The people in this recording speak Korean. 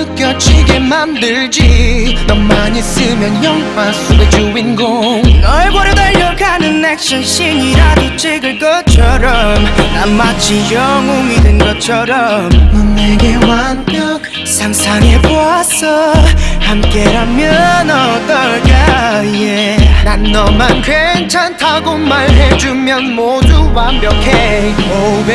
느껴지게 만들지. 너만 있으면 영화 속의 주인공. 널 보려 달려가는 액션씬이라도 찍을 것처럼 난 마치 영웅이 된 것처럼 넌 내게 완벽. 상상해보았어. 함께라면 어떨까 yeah. 난 너만 괜찮다고 말해주면 모두 완벽해. Oh